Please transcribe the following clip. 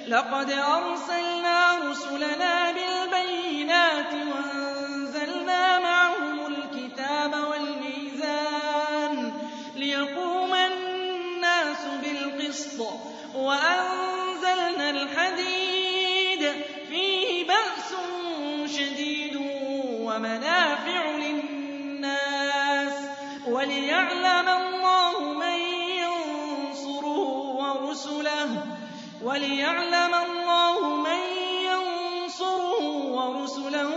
لقد أرسلنا رسلنا بالبينات وأنزلنا معهم الكتاب والميزان ليقوم الناس بالقسط وأنزلنا الحديد فيه بأس شديد ومنافع للناس وليعلم الله من ينصره ورسله